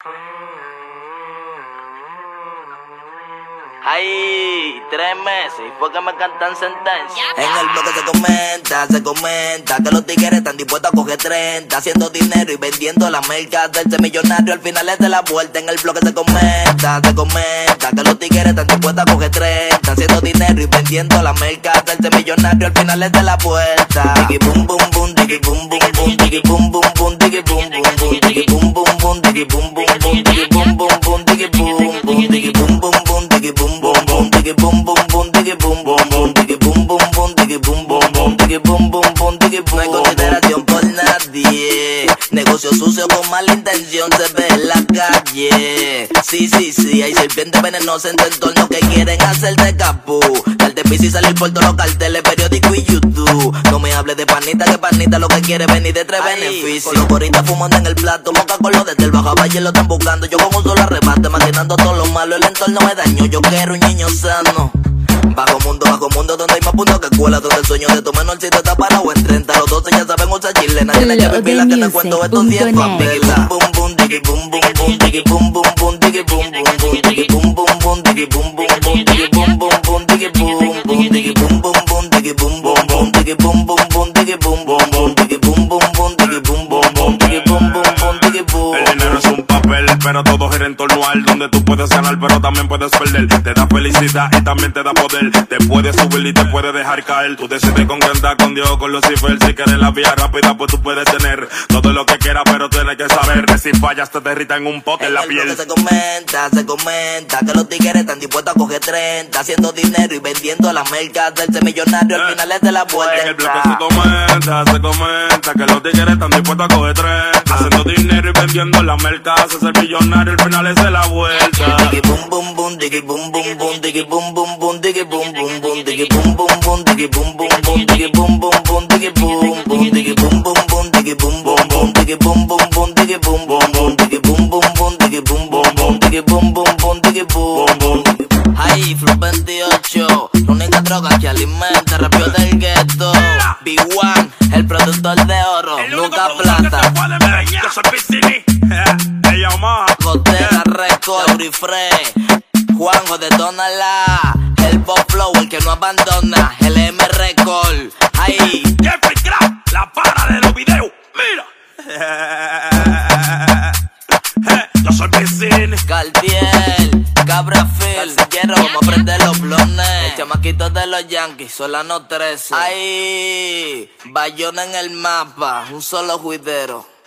Ay, 3 meses, y fue que me cantan sentencia. En el bloque se comenta que los tigres están dispuestos a coger 30, haciendo dinero y vendiendo la merca, hacerse millonario al final es de la vuelta. En el bloque se comenta que los tigres están dispuestos a coger 30, haciendo dinero y vendiendo la merca, hacerse millonario al final es de la vuelta. Diggy boom boom boom, diggy boom boom boom, diggy boom boom boom, diggy boom boom boom, diggy boom boom boom, diggy boom boom boom, diggy boom boom boom, diggy boom boom, diggy boom boom boom, diggy boom boom boom, diggy boom boom boom, diggy boom boom boom, diggy boom boom boom, diggy boom boom boom, diggy boom boom boom, diggy boom. No hay consideración por nadie, negocio sucio con mala intención se ve en la calle. Sí, hay serpientes venenosas en tu entorno que quieren hacerte capú, darte piso y salir por todos los carteles, periódico y YouTube. No me hables de panita, que panita lo que quiere venir de tres beneficios. Los coritas fumando en el plato, moca con los desde el bajo valle lo están buscando. Yo con un solo arrebate, maquinando todo lo malo, el entorno me dañó. Yo quiero un niño sano. Bajo mundo donde hay más puntos que escuela, donde el sueño de tu menorcito está parado en 30. Los 12 ya saben usar chilena, tiene que vivir que te cuento estos 10 papelas. Boom boom, diggy boom boom boom, diggy boom boom boom, diggy boom boom boom, diggy boom boom boom, diggy boom boom boom, diggy boom boom boom, diggy boom boom, diggy boom boom boom, diggy boom boom boom, diggy boom boom boom, diggy boom boom boom, diggy boom boom boom, diggy boom boom boom, diggy boom boom boom, diggy boom. El dinero es un papel, pero todo gira en torno al donde tú puedes ganar, pero también puedes perder. Te da felicidad y también te da poder. Te puede subir y te puede dejar caer. Tú decides con quién andar, con Dios o con Lucifer. Si quieres la vía rápida, pues tú puedes tener todo lo que quieras, pero tienes que saber que si fallas te derrita en un pote en la piel. Se comenta que los tigres están dispuestos a coger 30, haciendo dinero y vendiendo la merca, hacerse millonario al final es de la vuelta. En el bloque se comenta que los tigres están dispuestos a coger 30, haciendo dinero y vendiendo la merca, hacerse millonario al final es de la vuelta. Diggy boom boom boom, diggy boom boom boom, diggy boom boom boom, diggy boom boom boom, diggy boom boom boom, diggy boom boom boom, diggy boom boom boom, diggy boom boom, diggy boom boom boom, diggy boom boom boom, diggy boom boom boom, diggy boom boom boom, diggy boom boom boom, diggy boom boom boom, diggy boom boom boom, diggy boom boom. Ay, Flow 28, la única droga que alimenta rapio del gueto. B1, el productor de oro, nunca plata. Yo soy Piscini, ella más. Gotera Record, Free, Juanjo de Tonala, el Pop Flow, el que no abandona, el M Record. Ay, Jeffrey Craft, la para de los videos, mira. Yo soy Piscini, Cartier, Cabra Phil, Calcillero, vamos a prender los blones. El chamaquito de los Yankees, Solano 13. Ay, Bayona en el mapa, un solo juidero.